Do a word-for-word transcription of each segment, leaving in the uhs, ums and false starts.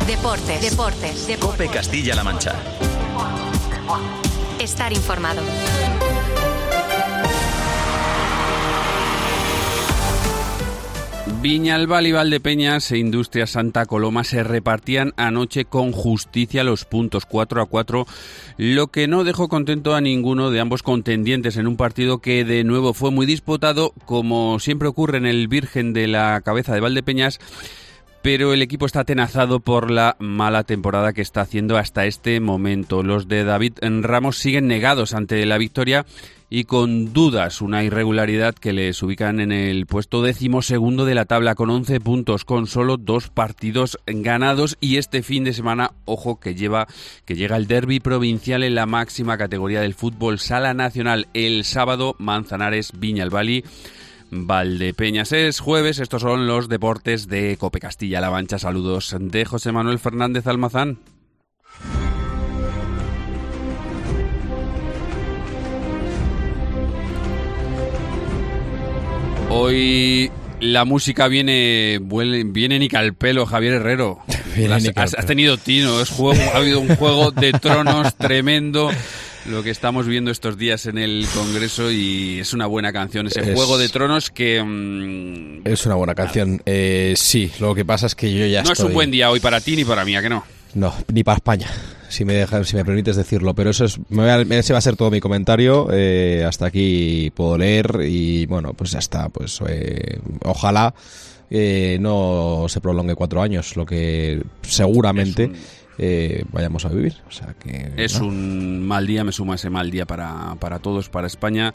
Deportes, deportes, deportes. COPE Castilla-La Mancha. Estar informado. Viñalbal y Valdepeñas e Industria Santa Coloma se repartían anoche con justicia los puntos cuatro a cuatro, lo que no dejó contento a ninguno de ambos contendientes en un partido que de nuevo fue muy disputado, como siempre ocurre en el Virgen de la Cabeza de Valdepeñas, pero el equipo está atenazado por la mala temporada que está haciendo hasta este momento. Los de David Ramos siguen negados ante la victoria y con dudas, una irregularidad que les ubican en el puesto decimosegundo de la tabla con once puntos, con solo dos partidos ganados, y este fin de semana, ojo, que lleva que llega el derbi provincial en la máxima categoría del fútbol sala nacional. El sábado, Manzanares, Viñalbal, Valdepeñas. Es jueves, estos son los deportes de COPE Castilla-La Mancha. Saludos de José Manuel Fernández Almazán. Hoy la música viene viene ni al pelo, Javier Herrero. Has, has, has tenido tino, es juego, ha habido un juego de tronos tremendo lo que estamos viendo estos días en el Congreso, y es una buena canción ese es, Juego de Tronos que... Mmm, es una buena canción, eh, sí, lo que pasa es que yo ya no estoy... es un buen día hoy para ti ni para mí, ¿a que no? No, ni para España, si me dejas, si me permites decirlo, pero eso es, me voy a, ese va a ser todo mi comentario. Eh, hasta aquí puedo leer y bueno, pues ya está, pues eh, ojalá eh, no se prolongue cuatro años, lo que seguramente eh, vayamos a vivir. O sea que es ¿no? un mal día, me suma ese mal día para, para todos, para España.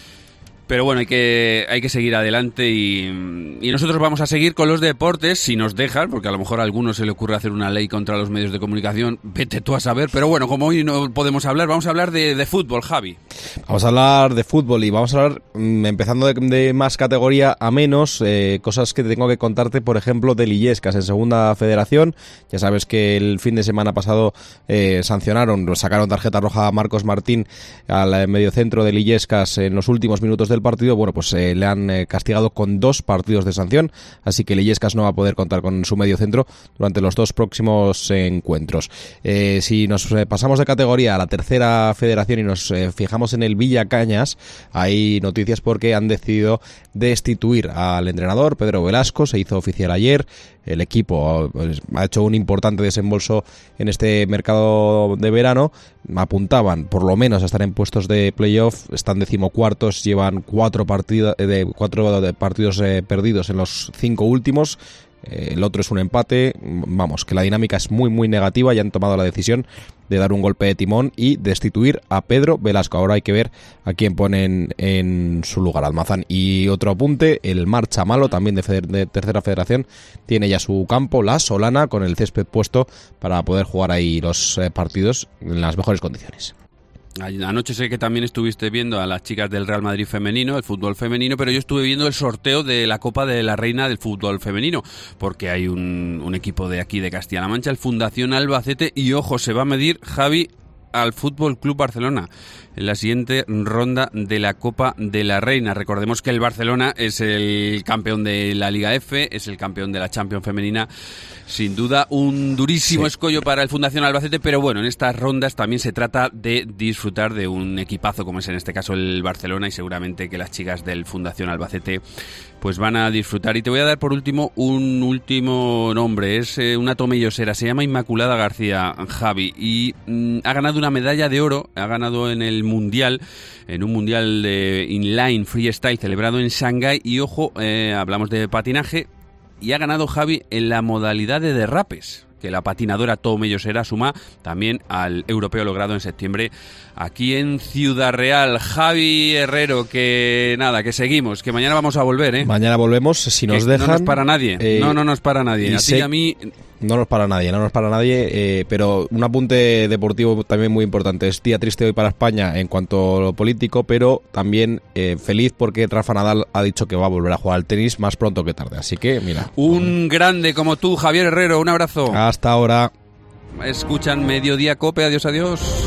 Pero bueno, hay que hay que seguir adelante y, y nosotros vamos a seguir con los deportes, si nos dejan, porque a lo mejor a algunos se le ocurre hacer una ley contra los medios de comunicación, vete tú a saber. Pero bueno, como hoy no podemos hablar, vamos a hablar de, de fútbol, Javi. Vamos a hablar de fútbol y vamos a hablar, mmm, empezando de, de más categoría a menos, eh, cosas que tengo que contarte, por ejemplo, del Illescas en segunda federación. Ya sabes que el fin de semana pasado eh, sancionaron, sacaron tarjeta roja a Marcos Martín, al mediocentro del Illescas, en los últimos minutos de el partido. Bueno, pues eh, le han eh, castigado con dos partidos de sanción, así que el Illescas no va a poder contar con su medio centro durante los dos próximos eh, encuentros. Eh, si nos eh, pasamos de categoría a la tercera federación y nos eh, fijamos en el Villacañas, hay noticias porque han decidido destituir al entrenador Pedro Velasco, se hizo oficial ayer. El equipo pues, ha hecho un importante desembolso en este mercado de verano. Apuntaban por lo menos a estar en puestos de playoff, están decimocuartos, llevan cuatro, partida, de, cuatro de partidos eh, perdidos en los cinco últimos. Eh, el otro es un empate. Vamos, que la dinámica es muy muy negativa y han tomado la decisión de dar un golpe de timón y destituir a Pedro Velasco. Ahora hay que ver a quién ponen en su lugar, Almazán. Y otro apunte, el Marcha Malo, también de, feder- de tercera federación, tiene ya su campo, la Solana, con el césped puesto para poder jugar ahí los eh, partidos en las mejores condiciones. Anoche sé que también estuviste viendo a las chicas del Real Madrid femenino, el fútbol femenino, pero yo estuve viendo el sorteo de la Copa de la Reina del fútbol femenino, porque hay un, un equipo de aquí de Castilla-La Mancha, el Fundación Albacete, y ojo, se va a medir, Javi, al Fútbol Club Barcelona en la siguiente ronda de la Copa de la Reina. Recordemos que el Barcelona es el campeón de la Liga F, es el campeón de la Champions femenina. Sin duda, un durísimo sí. escollo para el Fundación Albacete, pero bueno, en estas rondas también se trata de disfrutar de un equipazo como es en este caso el Barcelona, y seguramente que las chicas del Fundación Albacete pues van a disfrutar. Y te voy a dar por último un último nombre, es eh, una tomellosera, se llama Inmaculada García, Javi, y mm, ha ganado una medalla de oro, ha ganado en el Mundial, en un Mundial de Inline Freestyle celebrado en Shanghái, y ojo, eh, hablamos de patinaje, y ha ganado, Javi, en la modalidad de derrapes, que la patinadora tomellosera suma también al europeo logrado en septiembre aquí en Ciudad Real. Javi Herrero, que nada, que seguimos, que mañana vamos a volver, ¿eh? Mañana volvemos, si nos que dejan... No nos para nadie, eh, no, no nos para nadie, a ti y a mí... No nos para nadie, no nos para nadie, eh, pero un apunte deportivo también muy importante. Es día triste hoy para España en cuanto a lo político, pero también eh, feliz porque Rafa Nadal ha dicho que va a volver a jugar al tenis más pronto que tarde. Así que, mira. Un grande como tú, Javier Herrero, un abrazo. Hasta ahora. Escuchan Mediodía Cope, adiós, adiós.